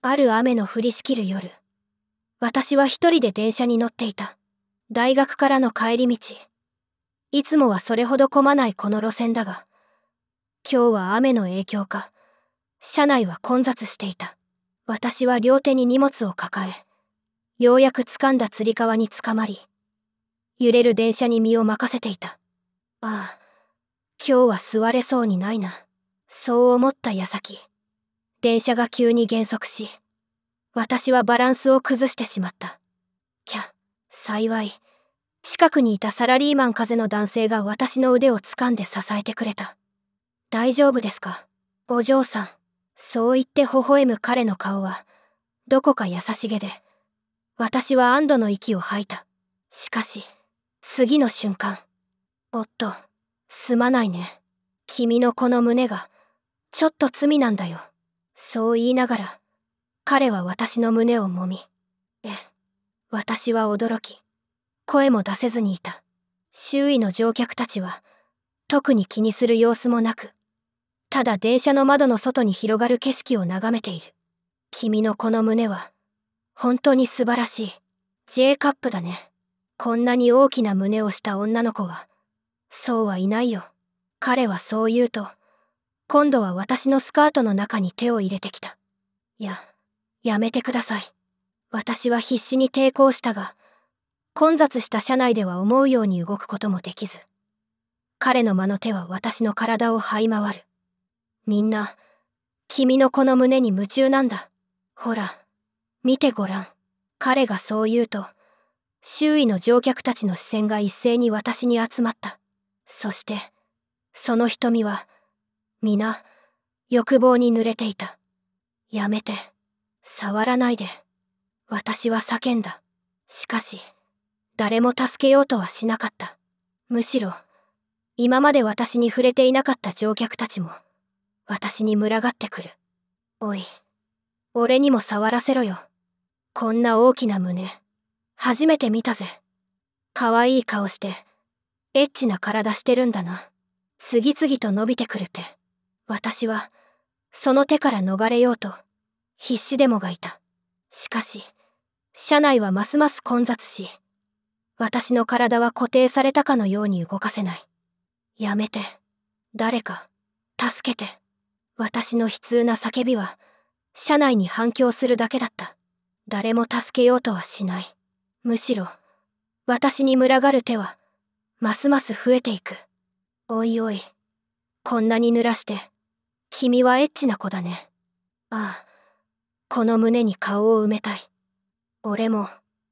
ある雨の降りしきる夜、私は一人で電車に乗っていた。大学からの帰り道。いつもはそれほど混まないこの路線だが、今日は雨の影響か、車内は混雑していた。私は両手に荷物を抱え、ようやく掴んだつり革につかまり、揺れる電車に身を任せていた。ああ、今日は座れそうにないな。そう思った矢先、電車が急に減速し、私はバランスを崩してしまった。幸い、近くにいたサラリーマン風の男性が私の腕を掴んで支えてくれた。大丈夫ですか、お嬢さん。そう言って微笑む彼の顔は、どこか優しげで、私は安堵の息を吐いた。しかし、次の瞬間、おっと、すまないね。君のこの胸が、ちょっと罪なんだよ。そう言いながら、彼は私の胸を揉み、私は驚き、声も出せずにいた。周囲の乗客たちは、特に気にする様子もなく、ただ電車の窓の外に広がる景色を眺めている。君のこの胸は、本当に素晴らしい。J カップだね。こんなに大きな胸をした女の子は、そうはいないよ。彼はそう言うと、今度は私のスカートの中に手を入れてきた。やめてください。私は必死に抵抗したが、混雑した車内では思うように動くこともできず、彼の魔の手は私の体を這い回る。みんな、君のこの胸に夢中なんだ。ほら、見てごらん。彼がそう言うと、周囲の乗客たちの視線が一斉に私に集まった。そして、その瞳は、皆、欲望に濡れていた。やめて、触らないで。私は叫んだ。しかし、誰も助けようとはしなかった。むしろ、今まで私に触れていなかった乗客たちも、私に群がってくる。おい、俺にも触らせろよ。こんな大きな胸、初めて見たぜ。可愛い顔して、エッチな体してるんだな。次々と伸びてくる手。私は、その手から逃れようと、必死でもがいた。しかし、車内はますます混雑し、私の体は固定されたかのように動かせない。やめて。誰か、助けて。私の悲痛な叫びは、車内に反響するだけだった。誰も助けようとはしない。むしろ、私に群がる手は、ますます増えていく。おいおい、こんなに濡らして、君はエッチな子だね。ああ、この胸に顔を埋めたい。俺も、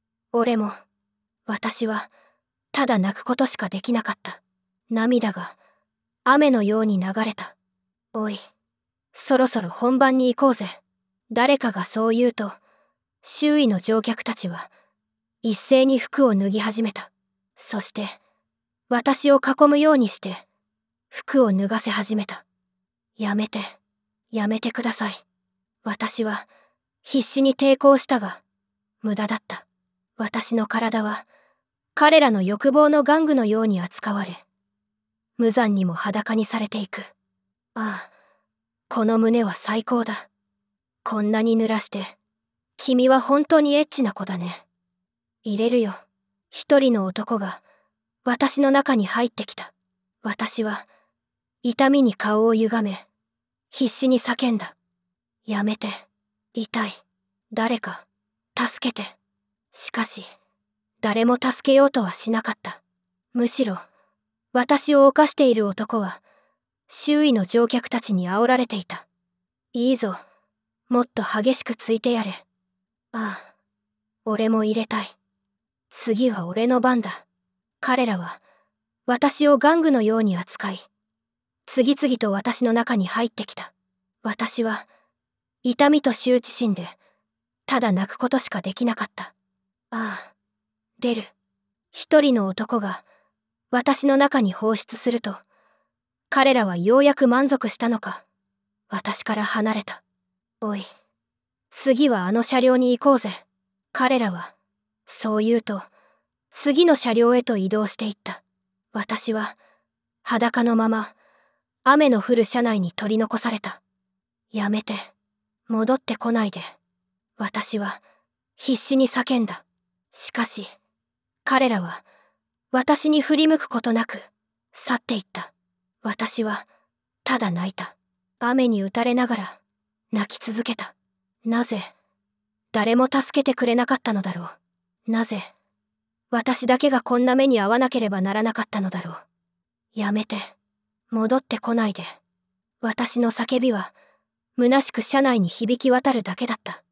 私は、ただ泣くことしかできなかった。涙が、雨のように流れた。おい、そろそろ本番に行こうぜ。誰かがそう言うと、周囲の乗客たちは、一斉に服を脱ぎ始めた。そして、私を囲むようにして、服を脱がせ始めた。やめてください。私は、必死に抵抗したが、無駄だった。私の体は、彼らの欲望の玩具のように扱われ、無残にも裸にされていく。ああ、この胸は最高だ。こんなに濡らして、君は本当にエッチな子だね。入れるよ。一人の男が、私の中に入ってきた。私は、痛みに顔を歪め、必死に叫んだ。やめて。痛い。誰か、助けて。しかし、誰も助けようとはしなかった。むしろ、私を犯している男は、周囲の乗客たちに煽られていた。いいぞ。もっと激しくついてやれ。ああ、俺も入れたい。次は俺の番だ。彼らは、私を玩具のように扱い、次々と私の中に入ってきた。私は、痛みと羞恥心で、ただ泣くことしかできなかった。ああ、出る。一人の男が、私の中に放出すると、彼らはようやく満足したのか、私から離れた。おい、次はあの車両に行こうぜ。彼らは、そう言うと、次の車両へと移動していった。私は、裸のまま、雨の降る車内に取り残された。やめて、戻ってこないで。 私は必死に叫んだ。しかし、彼らは私に振り向くことなく去っていった。私はただ泣いた。雨に打たれながら泣き続けた。なぜ誰も助けてくれなかったのだろう。なぜ私だけがこんな目に遭わなければならなかったのだろう。やめて、戻ってこないで。私の叫びは虚しく車内に響き渡るだけだった。